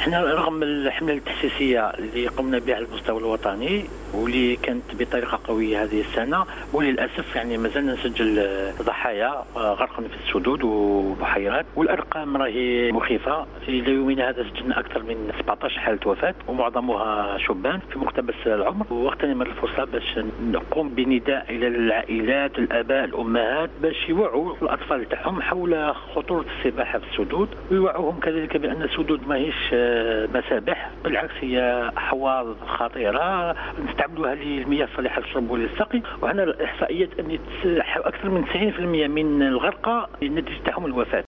احنا رغم الحملة التحسيسية اللي قمنا بها على المستوى الوطني واللي كانت بطريقة قوية هذه السنة، وللأسف يعني مازلنا نسجل ضحايا غرقا في السدود وبحيرات، والأرقام راهي مخيفة. في يومنا هذا سجلنا أكثر من 17 حالة وفاة ومعظمها شبان في مقتبس العمر. واغتنم الفرصة باش نقوم بنداء إلى العائلات، الآباء، الأمهات، باش يوعوا الأطفال تاعهم حول خطورة السباحة في السدود، ويوعوهم كذلك بأن السدود ماهيش مسابح، بالعكس هي أحواض خطيرة نستعملوها للمياه الصالحة للشرب وللسقي. وهنا الإحصائيات أن أكثر من 90% من الغرقى النتيجة تاعهم الوفاة.